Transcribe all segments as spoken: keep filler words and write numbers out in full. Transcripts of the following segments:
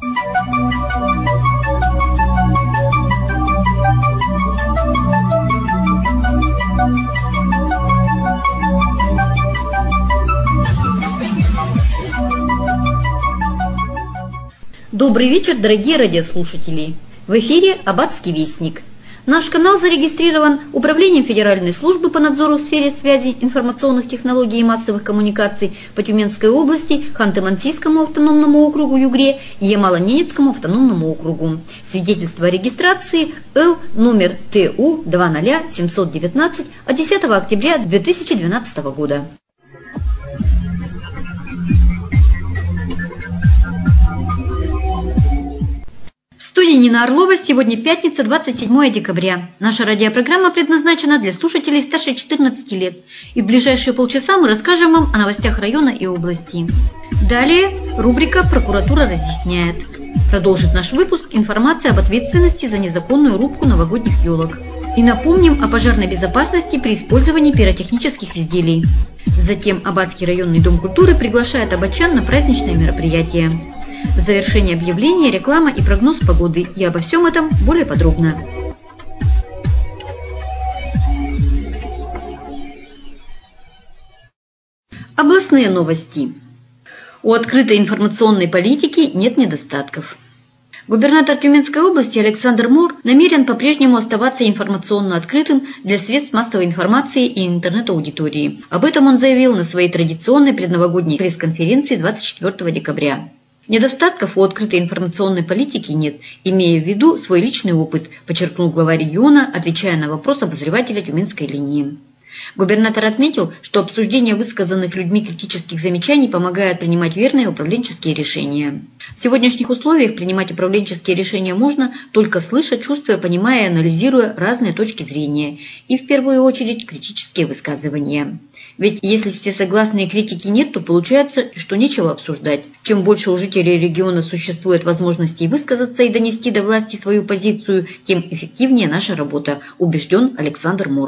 Добрый вечер, дорогие радиослушатели! В эфире «Аббатский вестник». Наш канал зарегистрирован Управлением Федеральной службы по надзору в сфере связи, информационных технологий и массовых коммуникаций по Тюменской области, Ханты-Мансийскому автономному округу Югре и Ямало-Ненецкому автономному округу. Свидетельство о регистрации Л номер Т У два ноль семь один девять от десятого октября две тысячи двенадцатого года. В студии Нина Орлова. Сегодня пятница, двадцать седьмое декабря. Наша радиопрограмма предназначена для слушателей старше четырнадцати лет. И в ближайшие полчаса мы расскажем вам о новостях района и области. Далее рубрика «Прокуратура разъясняет». Продолжит наш выпуск информация об ответственности за незаконную рубку новогодних елок. И напомним о пожарной безопасности при использовании пиротехнических изделий. Затем Аббатский районный дом культуры приглашает аббатчан на праздничные мероприятия. В завершении объявления, реклама и прогноз погоды. И обо всем этом более подробно. Областные новости. У открытой информационной политики нет недостатков. Губернатор Тюменской области Александр Мор намерен по-прежнему оставаться информационно открытым для средств массовой информации и интернет-аудитории. Об этом он заявил на своей традиционной предновогодней пресс-конференции двадцать четвёртого декабря. Недостатков у открытой информационной политики нет, имея в виду свой личный опыт, подчеркнул глава региона, отвечая на вопрос обозревателя Тюменской линии. Губернатор отметил, что обсуждение высказанных людьми критических замечаний помогает принимать верные управленческие решения. В сегодняшних условиях принимать управленческие решения можно, только слыша, чувствуя, понимая и анализируя разные точки зрения и, в первую очередь, критические высказывания. Ведь если все согласные критики нет, то получается, что нечего обсуждать. Чем больше у жителей региона существует возможностей высказаться и донести до власти свою позицию, тем эффективнее наша работа, убежден Александр Мор.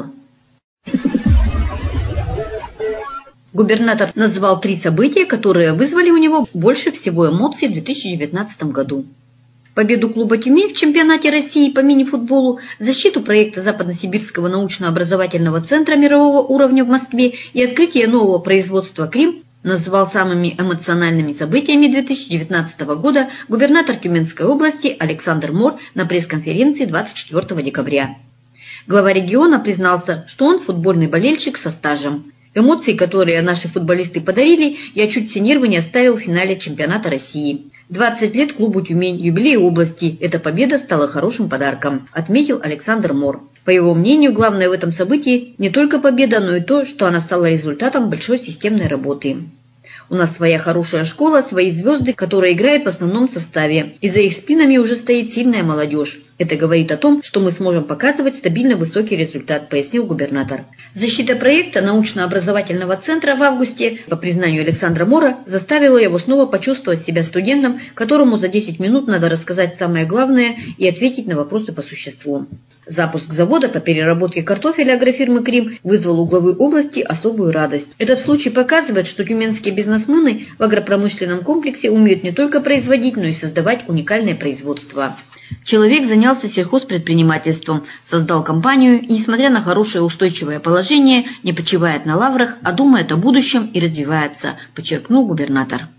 Губернатор назвал три события, которые вызвали у него больше всего эмоций в две тысячи девятнадцатом году. Победу клуба «Тюмень» в чемпионате России по мини-футболу, защиту проекта Западносибирского научно-образовательного центра мирового уровня в Москве и открытие нового производства «Крим» назвал самыми эмоциональными событиями две тысячи девятнадцатого года губернатор Тюменской области Александр Мор на пресс-конференции двадцать четвёртого декабря. Глава региона признался, что он футбольный болельщик со стажем. Эмоции, которые наши футболисты подарили, я чуть все нервы не оставил в финале чемпионата России. двадцать лет клубу «Тюмень», юбилей области. Эта победа стала хорошим подарком, отметил Александр Мор. По его мнению, главное в этом событии не только победа, но и то, что она стала результатом большой системной работы. У нас своя хорошая школа, свои звезды, которые играют в основном составе, и за их спинами уже стоит сильная молодежь. Это говорит о том, что мы сможем показывать стабильно высокий результат, пояснил губернатор. Защита проекта научно-образовательного центра в августе, по признанию Александра Мора, заставила его снова почувствовать себя студентом, которому за десять минут надо рассказать самое главное и ответить на вопросы по существу. Запуск завода по переработке картофеля агрофирмы «Крим» вызвал у главы области особую радость. Этот случай показывает, что тюменские бизнесмены в агропромышленном комплексе умеют не только производить, но и создавать уникальное производство. Человек занялся сельхозпредпринимательством, создал компанию и, несмотря на хорошее устойчивое положение, не почивает на лаврах, а думает о будущем и развивается, подчеркнул губернатор.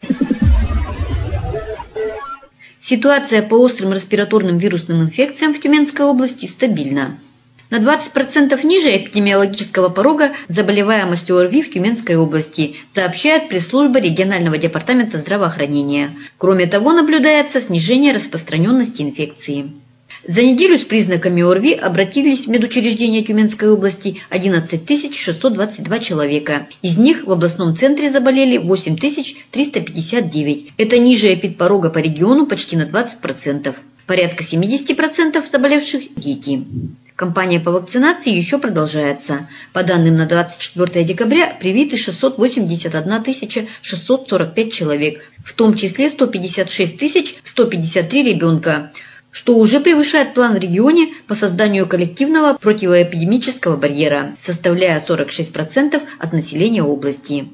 Ситуация по острым респираторным вирусным инфекциям в Тюменской области стабильна. На двадцать процентов ниже эпидемиологического порога заболеваемость ОРВИ в Тюменской области, сообщает пресс-служба регионального департамента здравоохранения. Кроме того, наблюдается снижение распространенности инфекции. За неделю с признаками ОРВИ обратились в медучреждения Тюменской области одиннадцать тысяч шестьсот двадцать два человека. Из них в областном центре заболели восемь тысяч триста пятьдесят девять. Это ниже эпидпорога по региону почти на двадцать процентов. Порядка семьдесят процентов заболевших – дети. Кампания по вакцинации еще продолжается. По данным на двадцать четвёртое декабря привиты шестьсот восемьдесят одна тысяча шестьсот сорок пять человек, в том числе сто пятьдесят шесть тысяч сто пятьдесят три ребенка, что уже превышает план в регионе по созданию коллективного противоэпидемического барьера, составляя сорок шесть процентов от населения области.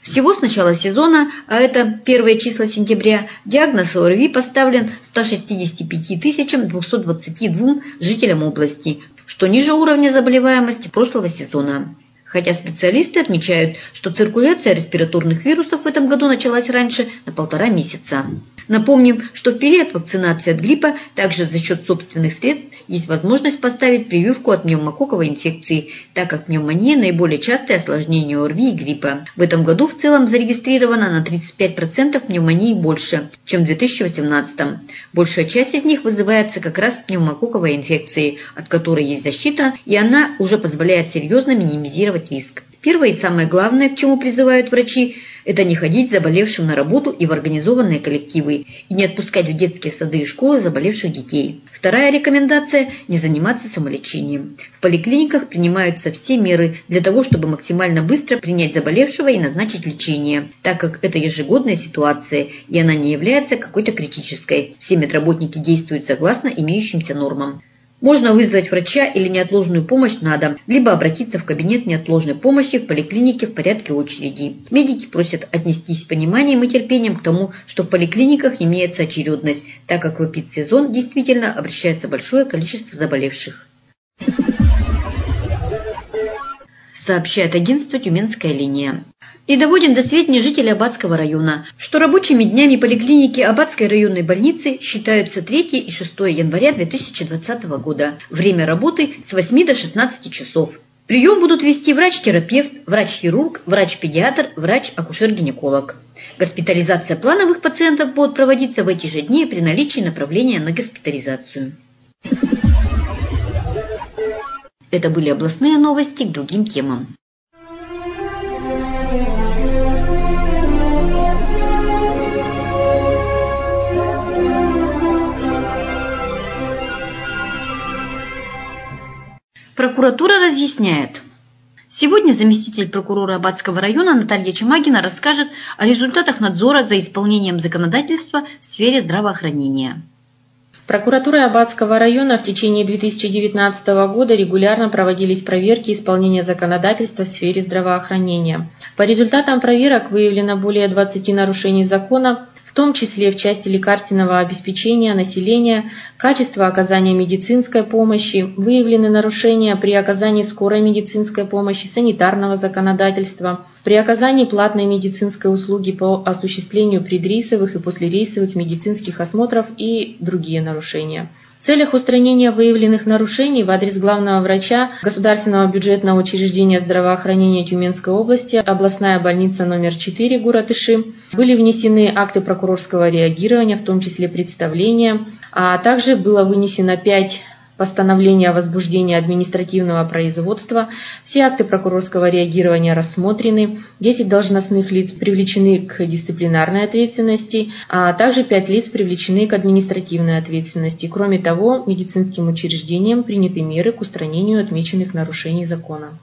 Всего с начала сезона, а это первые числа сентября, диагноз ОРВИ поставлен ста шестидесяти пяти тысячам двухсот двадцати двум жителям области, что ниже уровня заболеваемости прошлого сезона. Хотя специалисты отмечают, что циркуляция респираторных вирусов в этом году началась раньше на полтора месяца. Напомним, что в период вакцинации от гриппа также за счет собственных средств есть возможность поставить прививку от пневмококковой инфекции, так как пневмония – наиболее частое осложнение ОРВИ и гриппа. В этом году в целом зарегистрировано на тридцать пять процентов пневмонии больше, чем в две тысячи восемнадцатом. Большая часть из них вызывается как раз пневмококковой инфекцией, от которой есть защита, и она уже позволяет серьезно минимизировать риск. Первое и самое главное, к чему призывают врачи, это не ходить заболевшим на работу и в организованные коллективы, и не отпускать в детские сады и школы заболевших детей. Вторая рекомендация – не заниматься самолечением. В поликлиниках принимаются все меры для того, чтобы максимально быстро принять заболевшего и назначить лечение, так как это ежегодная ситуация, и она не является какой-то критической. Все медработники действуют согласно имеющимся нормам. Можно вызвать врача или неотложную помощь на дом, либо обратиться в кабинет неотложной помощи в поликлинике в порядке очереди. Медики просят отнестись с пониманием и терпением к тому, что в поликлиниках имеется очередность, так как в эпидсезон действительно обращается большое количество заболевших. Сообщает агентство «Тюменская линия». И доводим до сведения жителей Аббатского района, что рабочими днями поликлиники Аббатской районной больницы считаются третьего и шестого января две тысячи двадцатого года. Время работы с восьми до шестнадцати часов. Прием будут вести врач-терапевт, врач-хирург, врач-педиатр, врач-акушер-гинеколог. Госпитализация плановых пациентов будет проводиться в эти же дни при наличии направления на госпитализацию. Это были областные новости к другим темам. Прокуратура разъясняет. Сегодня заместитель прокурора Аббатского района Наталья Чемагина расскажет о результатах надзора за исполнением законодательства в сфере здравоохранения. Прокуратурой Аббатского района в течение две тысячи девятнадцатого года регулярно проводились проверки исполнения законодательства в сфере здравоохранения. По результатам проверок выявлено более двадцати нарушений закона, в том числе в части лекарственного обеспечения населения, качества оказания медицинской помощи, выявлены нарушения при оказании скорой медицинской помощи, санитарного законодательства, при оказании платной медицинской услуги по осуществлению предрейсовых и послерейсовых медицинских осмотров и другие нарушения. В целях устранения выявленных нарушений в адрес главного врача Государственного бюджетного учреждения здравоохранения Тюменской области, областная больница номер четыре город Ишим, были внесены акты прокурорского реагирования, в том числе представления, а также было вынесено пять постановлений о возбуждении административного производства, все акты прокурорского реагирования рассмотрены, десять должностных лиц привлечены к дисциплинарной ответственности, а также пять лиц привлечены к административной ответственности. Кроме того, медицинским учреждениям приняты меры к устранению отмеченных нарушений закона.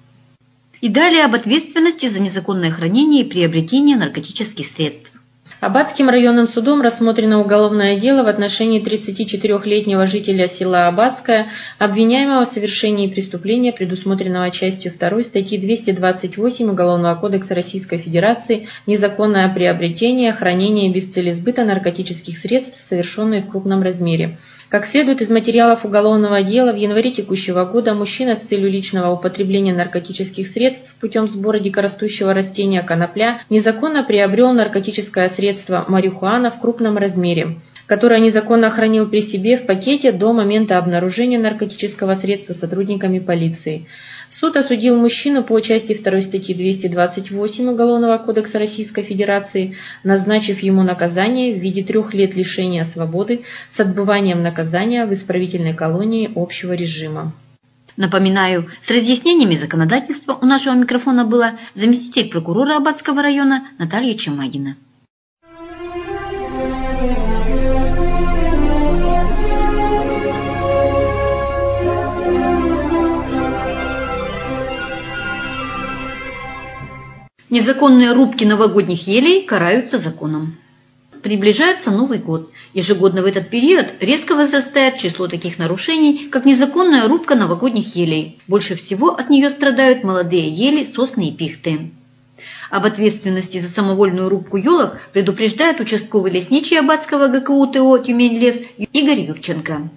И далее об ответственности за незаконное хранение и приобретение наркотических средств. Аббатским районным судом рассмотрено уголовное дело в отношении тридцатичетырёхлетнего жителя села Аббатское, обвиняемого в совершении преступления, предусмотренного частью второй статьи двести двадцать восемь Уголовного кодекса Российской Федерации «Незаконное приобретение, хранение и без цели сбыта наркотических средств, совершенные в крупном размере». Как следует из материалов уголовного дела, в январе текущего года мужчина с целью личного употребления наркотических средств путем сбора дикорастущего растения конопля незаконно приобрел наркотическое средство марихуана в крупном размере, которое незаконно хранил при себе в пакете до момента обнаружения наркотического средства сотрудниками полиции. Суд осудил мужчину по части второй статьи двести двадцать восемь Уголовного кодекса Российской Федерации, назначив ему наказание в виде трех лет лишения свободы с отбыванием наказания в исправительной колонии общего режима. Напоминаю, с разъяснениями законодательства у нашего микрофона была заместитель прокурора Аббатского района Наталья Чемагина. Незаконные рубки новогодних елей караются законом. Приближается Новый год. Ежегодно в этот период резко возрастает число таких нарушений, как незаконная рубка новогодних елей. Больше всего от нее страдают молодые ели, сосны и пихты. Об ответственности за самовольную рубку елок предупреждает участковый лесничий Аббатского гэ ка у тэ о «Тюмень-лес» Игорь Юрченко.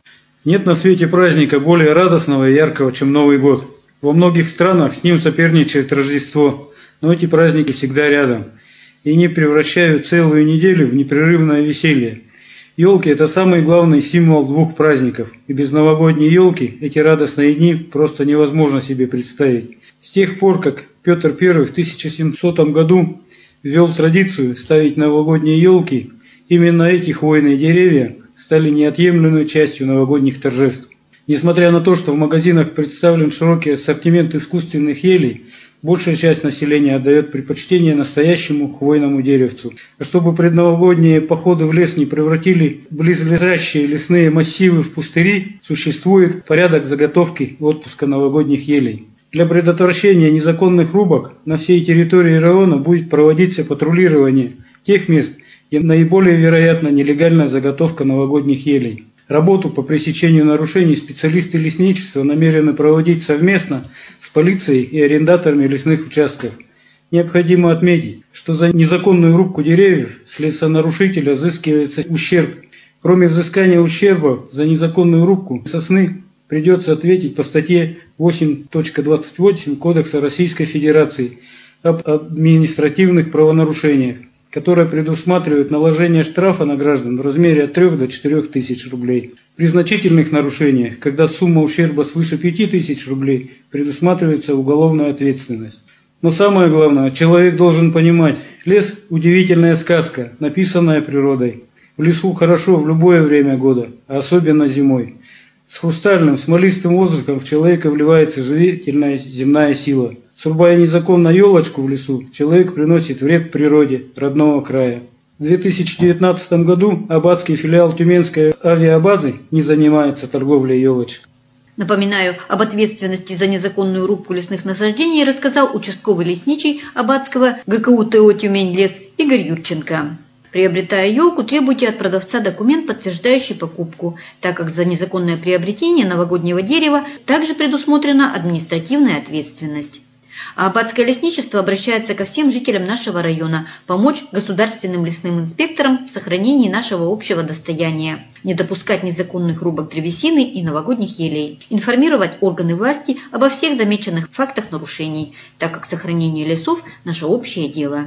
Нет на свете праздника более радостного и яркого, чем Новый год. Во многих странах с ним соперничает Рождество, но эти праздники всегда рядом и не превращают целую неделю в непрерывное веселье. Елки – это самый главный символ двух праздников, и без новогодней елки эти радостные дни просто невозможно себе представить. С тех пор, как Петр Первый в тысяча семисотом году ввел традицию ставить новогодние елки, именно эти хвойные деревья стали неотъемлемой частью новогодних торжеств. Несмотря на то, что в магазинах представлен широкий ассортимент искусственных елей, большая часть населения отдает предпочтение настоящему хвойному деревцу. А чтобы предновогодние походы в лес не превратили близлежащие лесные массивы в пустыри, существует порядок заготовки и отпуска новогодних елей. Для предотвращения незаконных рубок на всей территории района будет проводиться патрулирование тех мест, где наиболее вероятна нелегальная заготовка новогодних елей. Работу по пресечению нарушений специалисты лесничества намерены проводить совместно с полицией и арендаторами лесных участков. Необходимо отметить, что за незаконную рубку деревьев с лесонарушителя взыскивается ущерб. Кроме взыскания ущерба за незаконную рубку сосны придется ответить по статье восемь точка двадцать восемь Кодекса Российской Федерации об административных правонарушениях, которая предусматривает наложение штрафа на граждан в размере от трёх до четырёх тысяч рублей. При значительных нарушениях, когда сумма ущерба свыше пяти тысяч рублей, предусматривается уголовная ответственность. Но самое главное, человек должен понимать, лес – удивительная сказка, написанная природой. В лесу хорошо в любое время года, а особенно зимой. С хрустальным, смолистым воздухом в человека вливается живительная земная сила. Срубая незаконно елочку в лесу, человек приносит вред природе родного края. В две тысячи девятнадцатом году Аббатский филиал Тюменской авиабазы не занимается торговлей елочек. Напоминаю, об ответственности за незаконную рубку лесных насаждений рассказал участковый лесничий Аббатского гэ ка у тэ о «Тюмень-лес» Игорь Юрченко. Приобретая елку, требуйте от продавца документ, подтверждающий покупку, так как за незаконное приобретение новогоднего дерева также предусмотрена административная ответственность. А Аббатское лесничество обращается ко всем жителям нашего района помочь государственным лесным инспекторам в сохранении нашего общего достояния, не допускать незаконных рубок древесины и новогодних елей, информировать органы власти обо всех замеченных фактах нарушений, так как сохранение лесов – наше общее дело.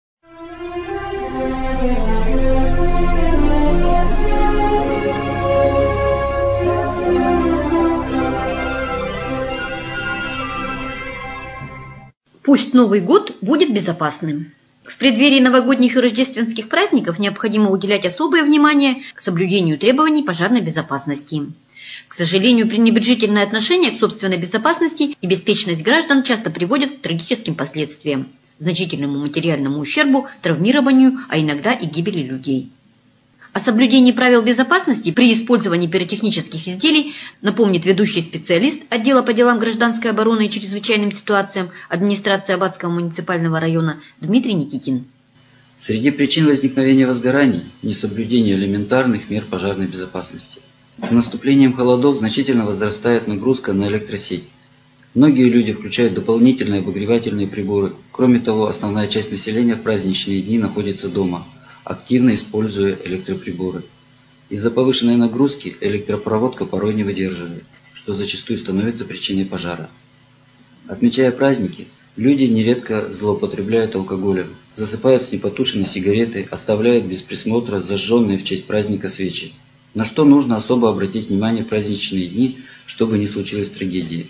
Пусть Новый год будет безопасным. В преддверии новогодних и рождественских праздников необходимо уделять особое внимание к соблюдению требований пожарной безопасности. К сожалению, пренебрежительное отношение к собственной безопасности и беспечность граждан часто приводят к трагическим последствиям, значительному материальному ущербу, травмированию, а иногда и гибели людей. О соблюдении правил безопасности при использовании пиротехнических изделий напомнит ведущий специалист отдела по делам гражданской обороны и чрезвычайным ситуациям администрации Аббатского муниципального района Дмитрий Никитин. Среди причин возникновения возгораний – несоблюдение элементарных мер пожарной безопасности. С наступлением холодов значительно возрастает нагрузка на электросеть. Многие люди включают дополнительные обогревательные приборы. Кроме того, основная часть населения в праздничные дни находится дома, активно используя электроприборы. Из-за повышенной нагрузки электропроводка порой не выдерживает, что зачастую становится причиной пожара. Отмечая праздники, люди нередко злоупотребляют алкоголем, засыпают с непотушенной сигареты, оставляют без присмотра зажженные в честь праздника свечи. На что нужно особо обратить внимание в праздничные дни, чтобы не случилось трагедии.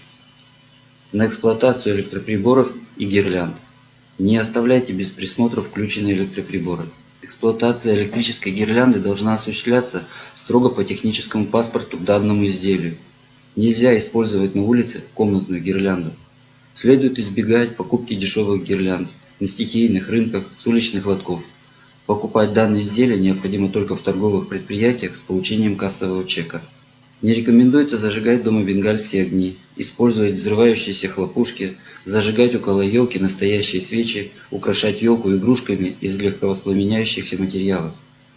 На эксплуатацию электроприборов и гирлянд. Не оставляйте без присмотра включенные электроприборы. Эксплуатация электрической гирлянды должна осуществляться строго по техническому паспорту к данному изделию. Нельзя использовать на улице комнатную гирлянду. Следует избегать покупки дешевых гирлянд на стихийных рынках с уличных лотков. Покупать данные изделия необходимо только в торговых предприятиях с получением кассового чека. Не рекомендуется зажигать дома бенгальские огни, использовать взрывающиеся хлопушки, зажигать около елки настоящие свечи, украшать елку игрушками из легковоспламеняющихся материалов.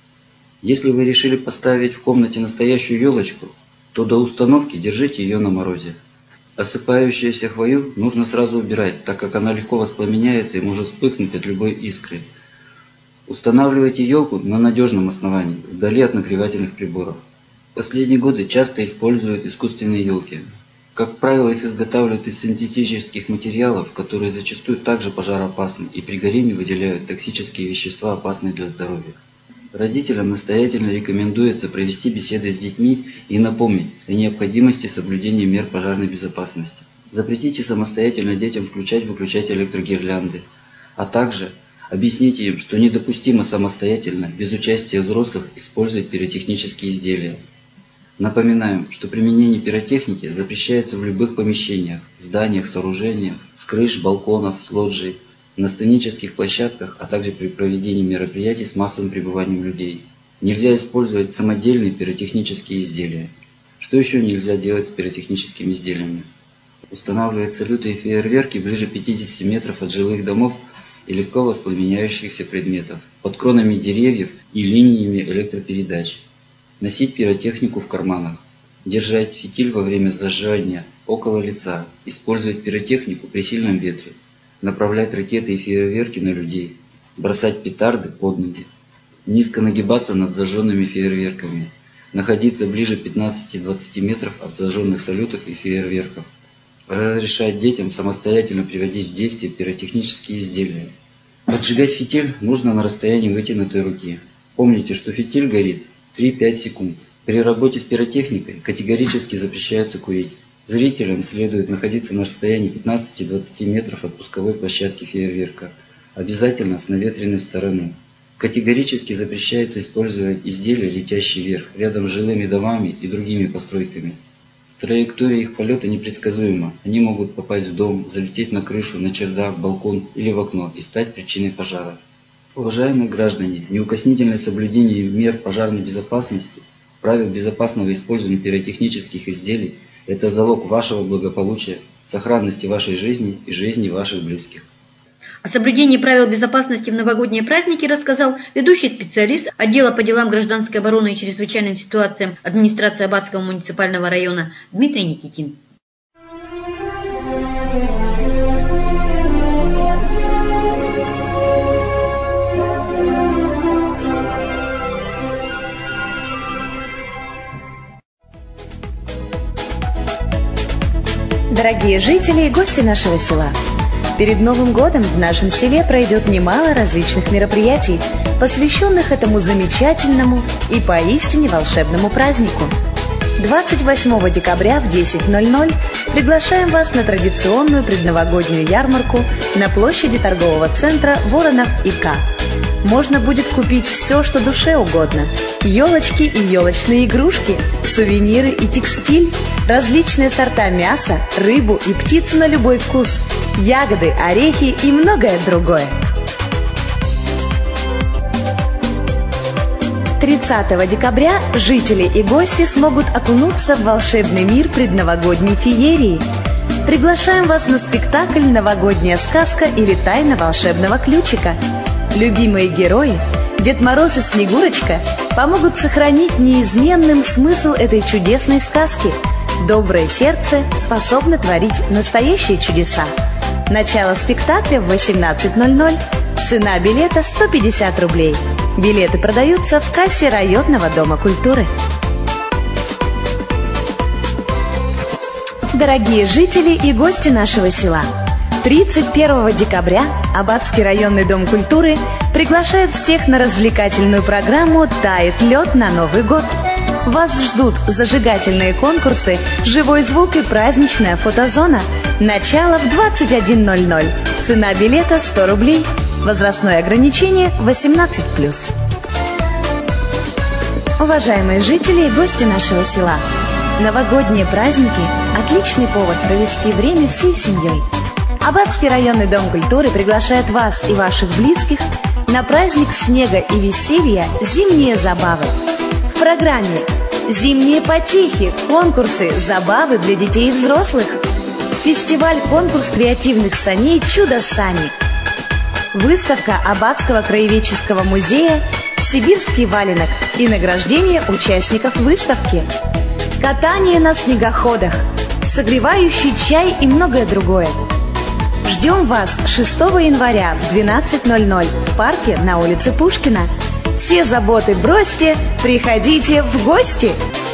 Если вы решили поставить в комнате настоящую елочку, то до установки держите ее на морозе. Осыпающуюся хвою нужно сразу убирать, так как она легко воспламеняется и может вспыхнуть от любой искры. Устанавливайте елку на надежном основании, вдали от нагревательных приборов. В последние годы часто используют искусственные елки. Как правило, их изготавливают из синтетических материалов, которые зачастую также пожароопасны и при горении выделяют токсические вещества, опасные для здоровья. Родителям настоятельно рекомендуется провести беседы с детьми и напомнить о необходимости соблюдения мер пожарной безопасности. Запретите самостоятельно детям включать-выключать электрогирлянды, а также объясните им, что недопустимо самостоятельно, без участия взрослых, использовать пиротехнические изделия. Напоминаем, что применение пиротехники запрещается в любых помещениях, зданиях, сооружениях, с крыш, балконов, с лоджий, на сценических площадках, а также при проведении мероприятий с массовым пребыванием людей. Нельзя использовать самодельные пиротехнические изделия. Что еще нельзя делать с пиротехническими изделиями? Устанавливать салюты и фейерверки ближе пятидесяти метров от жилых домов и легко воспламеняющихся предметов, под кронами деревьев и линиями электропередач. Носить пиротехнику в карманах. Держать фитиль во время зажигания около лица. Использовать пиротехнику при сильном ветре. Направлять ракеты и фейерверки на людей, бросать петарды под ноги, низко нагибаться над зажженными фейерверками, находиться ближе пятнадцати-двадцати метров от зажженных салютов и фейерверков, разрешать детям самостоятельно приводить в действие пиротехнические изделия. Поджигать фитиль нужно на расстоянии вытянутой руки. Помните, что фитиль горит три-пять секунд. При работе с пиротехникой категорически запрещается курить. Зрителям следует находиться на расстоянии пятнадцати-двадцати метров от пусковой площадки фейерверка, обязательно с наветренной стороны. Категорически запрещается использовать изделия, летящие вверх, рядом с жилыми домами и другими постройками. Траектория их полета непредсказуема. Они могут попасть в дом, залететь на крышу, на чердак, балкон или в окно и стать причиной пожара. Уважаемые граждане, неукоснительное соблюдение мер пожарной безопасности, правил безопасного использования пиротехнических изделий – это залог вашего благополучия, сохранности вашей жизни и жизни ваших близких. О соблюдении правил безопасности в новогодние праздники рассказал ведущий специалист отдела по делам гражданской обороны и чрезвычайным ситуациям администрации Аббатского муниципального района Дмитрий Никитин. Дорогие жители и гости нашего села, перед Новым годом в нашем селе пройдет немало различных мероприятий, посвященных этому замечательному и поистине волшебному празднику. двадцать восьмого декабря в десять ноль-ноль приглашаем вас на традиционную предновогоднюю ярмарку на площади торгового центра Воронов и К. Можно будет купить все, что душе угодно. Елочки и елочные игрушки, сувениры и текстиль, различные сорта мяса, рыбу и птицу на любой вкус, ягоды, орехи и многое другое. тридцатого декабря жители и гости смогут окунуться в волшебный мир предновогодней феерии. Приглашаем вас на спектакль «Новогодняя сказка» или «Тайна волшебного ключика». Любимые герои, Дед Мороз и Снегурочка, помогут сохранить неизменным смысл этой чудесной сказки. Доброе сердце способно творить настоящие чудеса. Начало спектакля в восемнадцать ноль-ноль. Цена билета сто пятьдесят рублей. Билеты продаются в кассе районного дома культуры. Дорогие жители и гости нашего села, тридцать первого декабря Аббатский районный дом культуры приглашает всех на развлекательную программу «Тает лед на Новый год». Вас ждут зажигательные конкурсы, живой звук и праздничная фотозона. Начало в двадцать один ноль-ноль. Цена билета сто рублей. Возрастное ограничение восемнадцать плюс. Уважаемые жители и гости нашего села, новогодние праздники – отличный повод провести время всей семьей. Аббатский районный дом культуры приглашает вас и ваших близких на праздник снега и веселья «Зимние забавы». В программе зимние потехи, конкурсы, забавы для детей и взрослых, фестиваль-конкурс креативных саней «Чудо-сани», выставка Аббатского краеведческого музея «Сибирский валенок» и награждение участников выставки, катание на снегоходах, согревающий чай и многое другое. Ждем вас шестого января в двенадцать ноль ноль в парке на улице Пушкина. Все заботы бросьте, приходите в гости!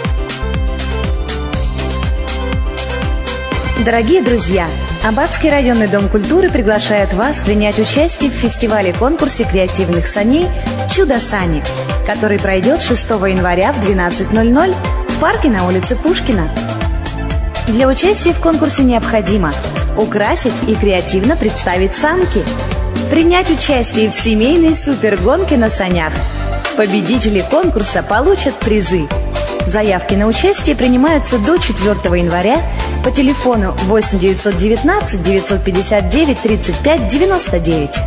Дорогие друзья, Аббатский районный дом культуры приглашает вас принять участие в фестивале-конкурсе креативных саней «Чудо-сани», который пройдет шестого января в двенадцать ноль ноль в парке на улице Пушкина. Для участия в конкурсе необходимо украсить и креативно представить санки, принять участие в семейной супергонке на санях. Победители конкурса получат призы. Заявки на участие принимаются до четвёртого января по телефону восемь девятьсот девятнадцать девятьсот пятьдесят девять тридцать пять девяносто девять.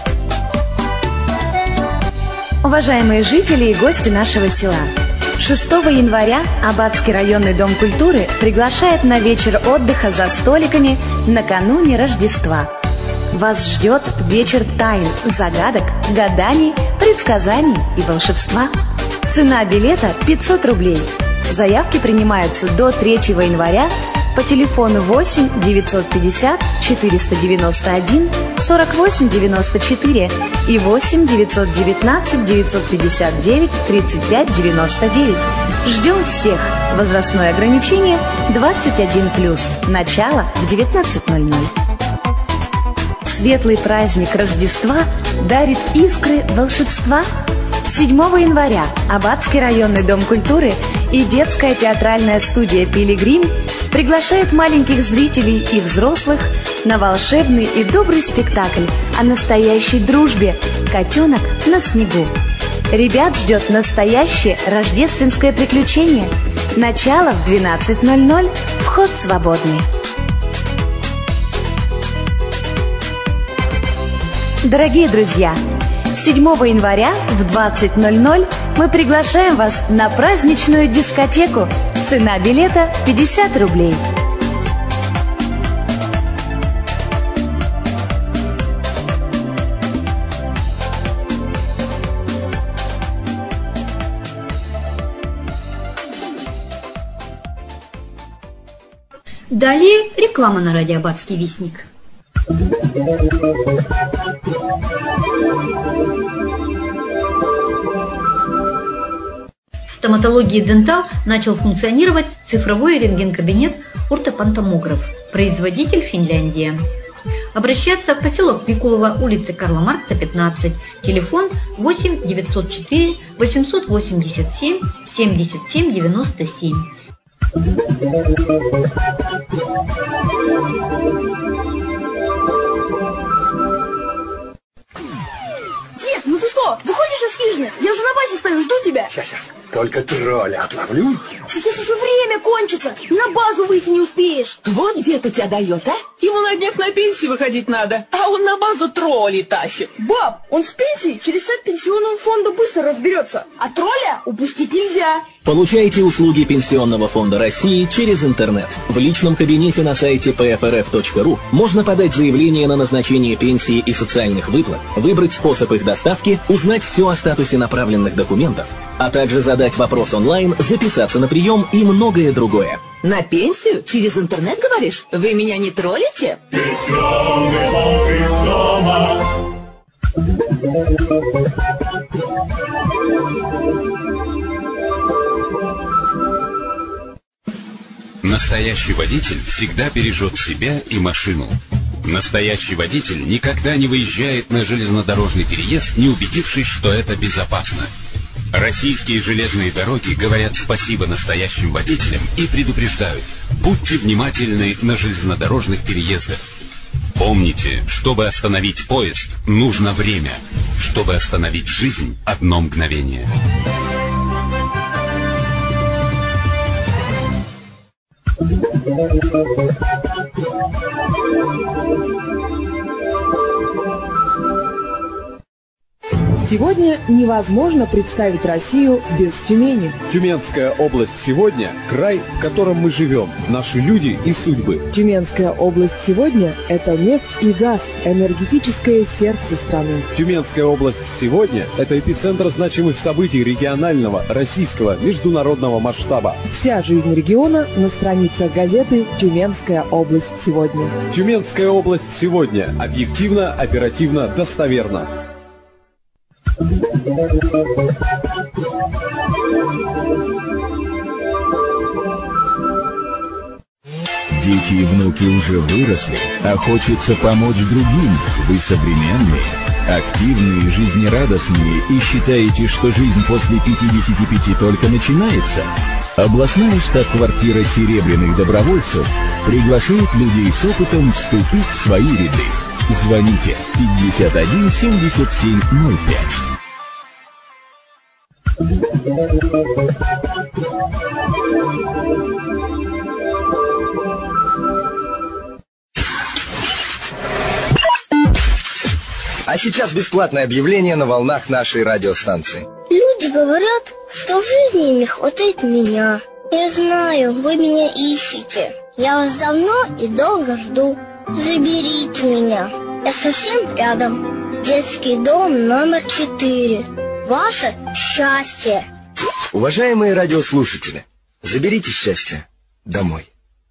Уважаемые жители и гости нашего села, шестого января Аббатский районный дом культуры приглашает на вечер отдыха за столиками накануне Рождества. Вас ждет вечер тайн, загадок, гаданий, предсказаний и волшебства. Цена билета пятьсот рублей. Заявки принимаются до третьего января по телефону восемь девятьсот пятьдесят четыреста девяносто один сорок восемь девяносто четыре и восемь девятьсот девятнадцать девятьсот пятьдесят девять тридцать пять девяносто девять. Ждем всех. Возрастное ограничение двадцать один плюс. Начало в девятнадцать ноль ноль. Светлый праздник Рождества дарит искры волшебства. седьмого января Аббатский районный дом культуры и детская театральная студия «Пилигрим» приглашает маленьких зрителей и взрослых на волшебный и добрый спектакль о настоящей дружбе «Котенок на снегу». Ребят ждет настоящее рождественское приключение. Начало в двенадцать ноль ноль. Вход свободный. Дорогие друзья, седьмого января в двадцать ноль ноль мы приглашаем вас на праздничную дискотеку. Цена билета пятьдесят рублей. Далее реклама на радио «Аббатский вестник». В стоматологии «Дентал» начал функционировать цифровой рентген-кабинет «Ортопантомограф». Производитель Финляндия. Обращаться в поселок Пикулово, улица Карла Маркса, пятнадцать, телефон восемь девятьсот четыре восемьсот восемьдесят семь семьдесят семь девяносто семь. Дед, ну ты что, выходишь из хижины? Я уже на базе стою, жду тебя. Сейчас, сейчас, только тролля отловлю. Сейчас уже время кончится, на базу выйти не успеешь. Вот дед у тебя дает, а? Ему на днях на пенсию выходить надо, а он на базу троллей тащит. Баб, он с пенсией через сайт пенсионного фонда быстро разберется, а тролля упустить нельзя. Получайте услуги Пенсионного фонда России через интернет. В личном кабинете на сайте пэ эф эр эф точка ру можно подать заявление на назначение пенсии и социальных выплат, выбрать способ их доставки, узнать все о статусе направленных документов, а также задать вопрос онлайн, записаться на прием и многое другое. На пенсию? Через интернет, говоришь? Вы меня не троллите? Пенсионный фонд из дома. Настоящий водитель всегда бережет себя и машину. Настоящий водитель никогда не выезжает на железнодорожный переезд, не убедившись, что это безопасно. Российские железные дороги говорят спасибо настоящим водителям и предупреждают: будьте внимательны на железнодорожных переездах. Помните, чтобы остановить поезд, нужно время. Чтобы остановить жизнь, одно мгновение. Сегодня невозможно представить Россию без Тюмени. Тюменская область сегодня – край, в котором мы живем, наши люди и судьбы. Тюменская область сегодня – это нефть и газ, энергетическое сердце страны. Тюменская область сегодня – это эпицентр значимых событий регионального, российского, международного масштаба. Вся жизнь региона на страницах газеты «Тюменская область сегодня». Тюменская область сегодня. Объективно, оперативно, достоверно. Дети и внуки уже выросли, а хочется помочь другим. Вы современные, активные, жизнерадостные и считаете, что жизнь после пятидесяти пяти только начинается? Областная штаб-квартира серебряных добровольцев приглашает людей с опытом вступить в свои ряды. Звоните пятьдесят один семьдесят семь ноль пять. А сейчас бесплатное объявление на волнах нашей радиостанции. Люди говорят, что в жизни им не хватает меня. Я знаю, вы меня ищете. Я вас давно и долго жду. Заберите меня. Я совсем рядом. Детский дом номер четыре. Ваше счастье. Уважаемые радиослушатели, заберите счастье домой.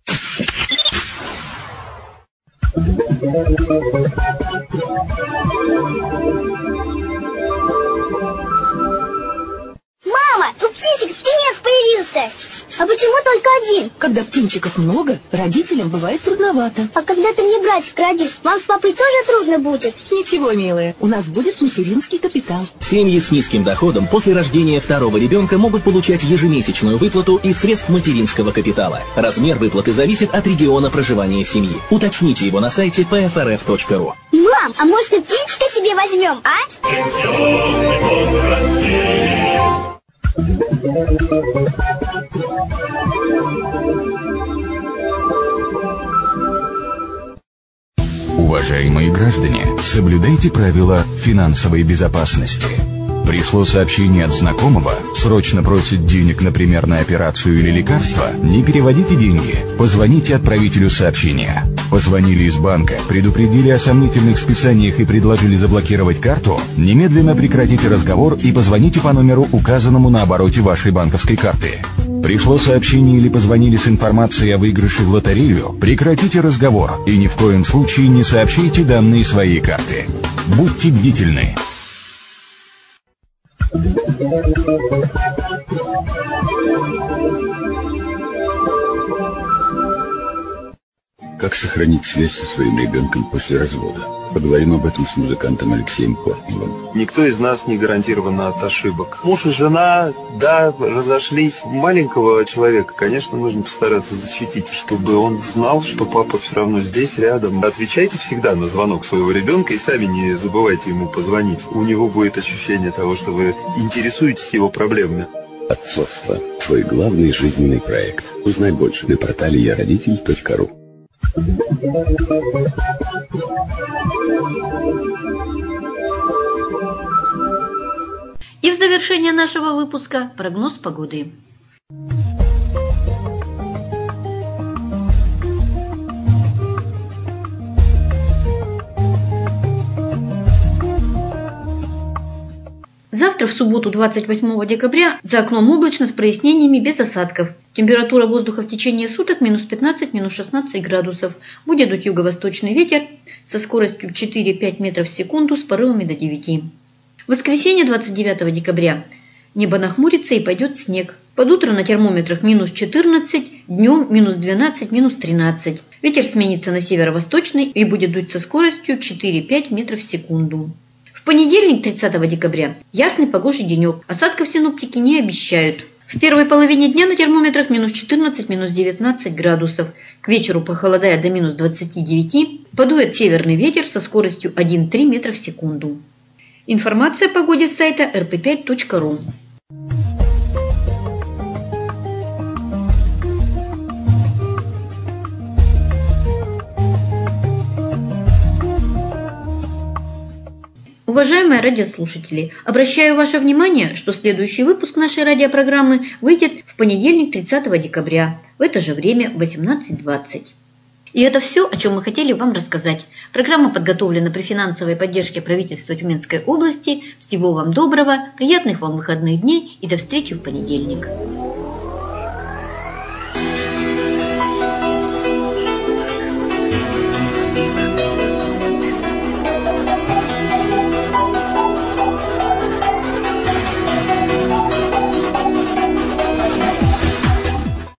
Мама, у птичек птенец появился. А почему только один? Когда птенчиков много, родителям бывает трудновато. А когда ты мне братик родишь, вам с папой тоже трудно будет? Ничего, милая, у нас будет материнский капитал. Семьи с низким доходом после рождения второго ребенка могут получать ежемесячную выплату из средств материнского капитала. Размер выплаты зависит от региона проживания семьи. Уточните его на сайте пэ эф эр эф точка ру. Мам, а может и птичка себе возьмем, а? Пенсионный фонд России. Уважаемые граждане, соблюдайте правила финансовой безопасности. Пришло сообщение от знакомого, срочно просит денег, например, на операцию или лекарство, не переводите деньги, позвоните отправителю сообщения. Позвонили из банка, предупредили о сомнительных списаниях и предложили заблокировать карту, немедленно прекратите разговор и позвоните по номеру, указанному на обороте вашей банковской карты. Пришло сообщение или позвонили с информацией о выигрыше в лотерею, прекратите разговор и ни в коем случае не сообщайте данные своей карты. Будьте бдительны. Как сохранить связь со своим ребенком после развода? Поговорим об этом с музыкантом Алексеем Портневым. Никто из нас не гарантирован от ошибок. Муж и жена, да, разошлись. Маленького человека, конечно, нужно постараться защитить, чтобы он знал, что папа все равно здесь, рядом. Отвечайте всегда на звонок своего ребенка и сами не забывайте ему позвонить. У него будет ощущение того, что вы интересуетесь его проблемами. Отцовство. Твой главный жизненный проект. Узнай больше на портале я родитель точка ру. И в завершение нашего выпуска прогноз погоды. Завтра, в субботу, двадцать восьмого декабря, за окном облачно с прояснениями без осадков. Температура воздуха в течение суток минус пятнадцать - минус шестнадцать градусов. Будет дуть юго-восточный ветер со скоростью четыре-пять метров в секунду с порывами до девяти. В воскресенье, двадцать девятого декабря, небо нахмурится и пойдет снег. Под утро на термометрах минус четырнадцать, днем минус двенадцать - минус тринадцать. Ветер сменится на северо-восточный и будет дуть со скоростью четыре-пять метров в секунду. В понедельник, тридцатого декабря, ясный погожий денек, осадков синоптики не обещают. В первой половине дня на термометрах минус четырнадцать - минус девятнадцать градусов. К вечеру, похолодая до минус двадцати девяти, подует северный ветер со скоростью один-три метра в секунду. Информация о погоде с сайта эр пэ пять точка ру. Уважаемые радиослушатели, обращаю ваше внимание, что следующий выпуск нашей радиопрограммы выйдет в понедельник, тридцатого декабря, в это же время в восемнадцать двадцать. И это все, о чем мы хотели вам рассказать. Программа подготовлена при финансовой поддержке правительства Тюменской области. Всего вам доброго, приятных вам выходных дней и до встречи в понедельник.